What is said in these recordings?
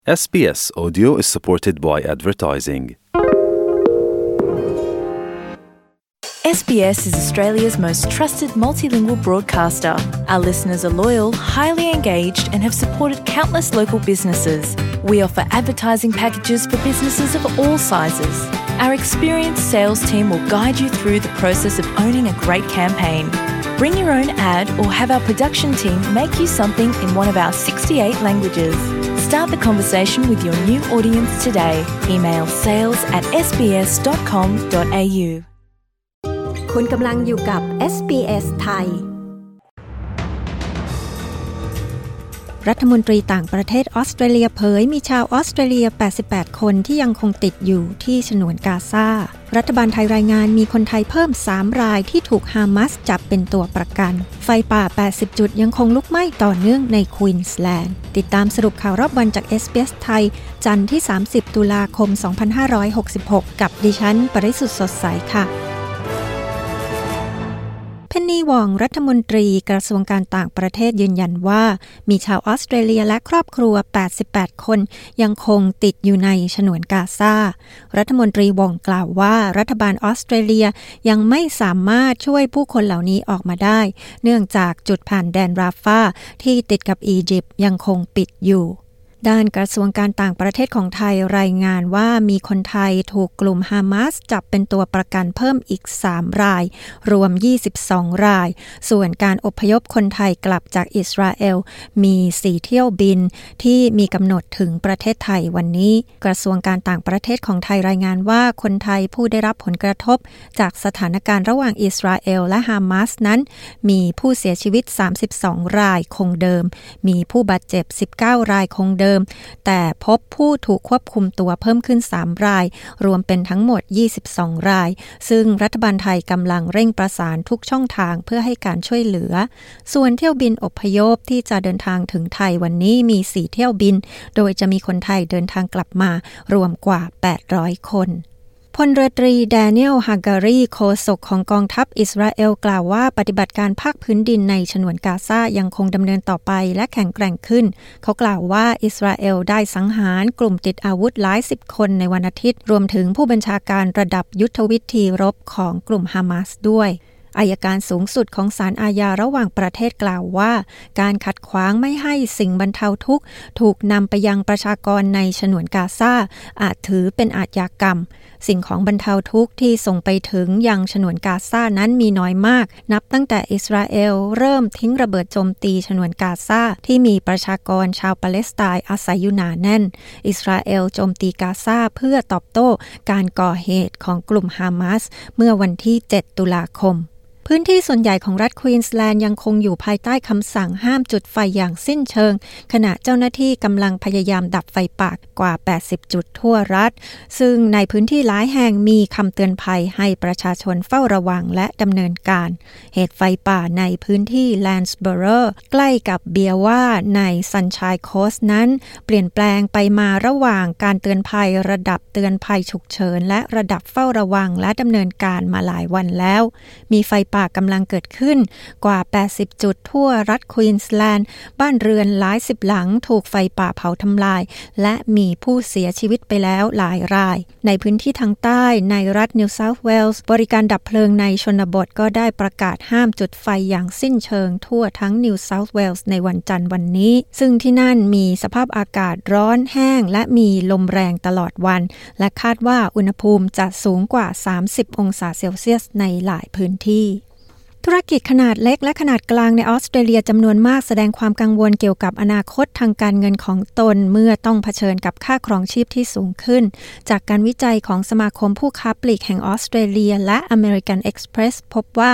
SBS Audio is supported by advertising. SBS is Australia's most trusted multilingual broadcaster. Our listeners are loyal, highly engaged, and have supported countless local businesses. We offer advertising packages for businesses of all sizes. Our experienced sales team will guide you through the process of owning a great campaign. Bring your own ad or have our production team make you something in one of our 68 languages. Start the conversation with your new audience today. Email sales@sbs.com.au. คุณกำลังอยู่กับ SBS ไทยรัฐมนตรีต่างประเทศออสเตรเลียเผยมีชาวออสเตรเลีย88คนที่ยังคงติดอยู่ที่ฉนวนกาซารัฐบาลไทยรายงานมีคนไทยเพิ่ม3รายที่ถูกฮามาสจับเป็นตัวประกันไฟป่า80จุดยังคงลุกไหม้ต่อเนื่องในควีนสแลนด์ติดตามสรุปข่าวรอบวันจาก SBS ไทยจันทร์ที่30ตุลาคม2566กับดิฉันปริสุทธิ์สดใสค่ะเพนนีวองรัฐมนตรีกระทรวงการต่างประเทศยืนยันว่ามีชาวออสเตรเลียและครอบครัว88คนยังคงติดอยู่ในฉนวนกาซารัฐมนตรีวองกล่าวว่ารัฐบาลออสเตรเลียยังไม่สามารถช่วยผู้คนเหล่านี้ออกมาได้เนื่องจากจุดผ่านแดนราฟาที่ติดกับอียิปต์ยังคงปิดอยู่ด้านกระทรวงการต่างประเทศของไทยรายงานว่ามีคนไทยถูกกลุ่มฮามาสจับเป็นตัวประกันเพิ่มอีก3รายรวม22รายส่วนการอพยพคนไทยกลับจากอิสราเอลมี4เที่ยวบินที่มีกำหนดถึงประเทศไทยวันนี้กระทรวงการต่างประเทศของไทยรายงานว่าคนไทยผู้ได้รับผลกระทบจากสถานการณ์ระหว่างอิสราเอลและฮามาสนั้นมีผู้เสียชีวิต32รายคงเดิมมีผู้บาดเจ็บ19รายคงเดิมแต่พบผู้ถูกควบคุมตัวเพิ่มขึ้น3รายรวมเป็นทั้งหมด22รายซึ่งรัฐบาลไทยกำลังเร่งประสานทุกช่องทางเพื่อให้การช่วยเหลือส่วนเที่ยวบินอพยพที่จะเดินทางถึงไทยวันนี้มี4เที่ยวบินโดยจะมีคนไทยเดินทางกลับมารวมกว่า800คนพลเรือตรีแดเนียล ฮาการีโฆษกของกองทัพอิสราเอลกล่าวว่าปฏิบัติการภาคพื้นดินในฉนวนกาซายังคงดำเนินต่อไปและแข็งแกร่งขึ้นเขากล่าวว่าอิสราเอลได้สังหารกลุ่มติดอาวุธหลายสิบคนในวันอาทิตย์รวมถึงผู้บัญชาการระดับยุทธวิธีรบของกลุ่มฮามาสด้วยอัยการสูงสุดของศาลอาญาระหว่างประเทศกล่าวว่าการขัดขวางไม่ให้สิ่งบรรเทาทุกข์ถูกนำไปยังประชากรในฉนวนกาซาอาจถือเป็นอาชญากรรมสิ่งของบรรเทาทุกข์ที่ส่งไปถึงยังฉนวนกาซานั้นมีน้อยมากนับตั้งแต่อิสราเอลเริ่มทิ้งระเบิดโจมตีฉนวนกาซาที่มีประชากรชาวปาเลสไตน์อาศัยอยู่หนาแน่นอิสราเอลโจมตีกาซาเพื่อตอบโต้การก่อเหตุของกลุ่มฮามาสเมื่อวันที่7ตุลาคมพื้นที่ส่วนใหญ่ของรัฐควีนสแลนด์ยังคงอยู่ภายใต้คำสั่งห้ามจุดไฟอย่างสิ้นเชิงขณะเจ้าหน้าที่กำลังพยายามดับไฟป่ากว่า80จุดทั่วรัฐซึ่งในพื้นที่หลายแห่งมีคำเตือนภัยให้ประชาชนเฝ้าระวังและดำเนินการเหตุไฟป่าในพื้นที่แลนส์เบอโรใกล้กับเบียว่าในซันชัยโคสต์นั้นเปลี่ยนแปลงไปมาระหว่างการเตือนภัยระดับเตือนภัยฉุกเฉินและระดับเฝ้าระวังและดำเนินการมาหลายวันแล้วมีไฟป่ากำลังเกิดขึ้นกว่า80จุดทั่วรัฐควีนสแลนด์บ้านเรือนหลายสิบหลังถูกไฟป่าเผาทำลายและมีผู้เสียชีวิตไปแล้วหลายรายในพื้นที่ทางใต้ในรัฐนิวเซาท์เวลส์บริการดับเพลิงในชนบทก็ได้ประกาศห้ามจุดไฟอย่างสิ้นเชิงทั่วทั้งนิวเซาท์เวลส์ในวันจันทร์วันนี้ซึ่งที่นั่นมีสภาพอากาศร้อนแห้งและมีลมแรงตลอดวันและคาดว่าอุณหภูมิจะสูงกว่า30องศาเซลเซียสในหลายพื้นที่ธุรกิจขนาดเล็กและขนาดกลางในออสเตรเลียจำนวนมากแสดงความกังวลเกี่ยวกับอนาคตทางการเงินของตนเมื่อต้องเผชิญกับค่าครองชีพที่สูงขึ้นจากการวิจัยของสมาคมผู้ค้าปลีกแห่งออสเตรเลียและ American Express พบว่า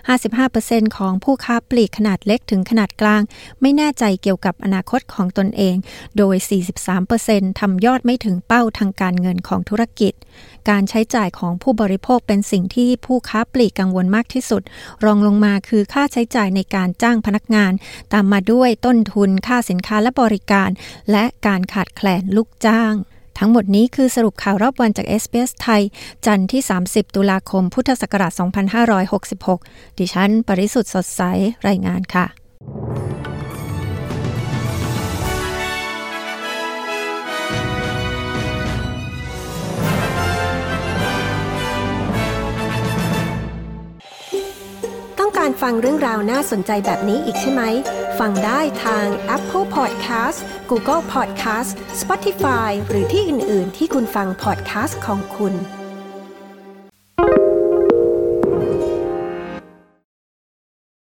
55% ของผู้ค้าปลีกขนาดเล็กถึงขนาดกลางไม่แน่ใจเกี่ยวกับอนาคตของตนเองโดย 43% ทำยอดไม่ถึงเป้าทางการเงินของธุรกิจการใช้จ่ายของผู้บริโภคเป็นสิ่งที่ผู้ค้าปลีกกังวลมากที่สุดรองลงมาคือค่าใช้จ่ายในการจ้างพนักงานตามมาด้วยต้นทุนค่าสินค้าและบริการและการขาดแคลนลูกจ้างทั้งหมดนี้คือสรุปข่าวรอบวันจาก SBS ไทยจันทร์ที่30ตุลาคมพุทธศักราช2566ดิฉันปริสุทธิ์สดใสรายงานค่ะการฟังเรื่องราวน่าสนใจแบบนี้อีกใช่ไหมฟังได้ทาง Apple Podcast Google Podcast Spotify หรือที่อื่นๆที่คุณฟัง podcast ของคุณ